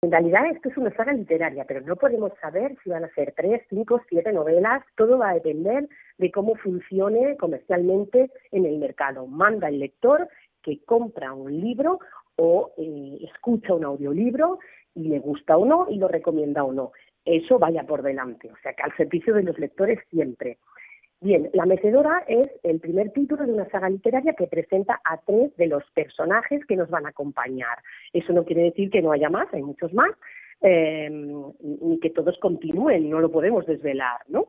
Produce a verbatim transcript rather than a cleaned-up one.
En realidad esto es una saga literaria, pero no podemos saber si van a ser tres, cinco, siete novelas. Todo va a depender de cómo funcione comercialmente en el mercado. Manda el lector que compra un libro o eh, escucha un audiolibro y le gusta o no y lo recomienda o no. Eso vaya por delante, o sea que al servicio de los lectores siempre. Bien, La Mecedora es el primer título de una saga literaria que presenta a tres de los personajes que nos van a acompañar. Eso no quiere decir que no haya más, hay muchos más, eh, ni que todos continúen, no lo podemos desvelar, ¿no?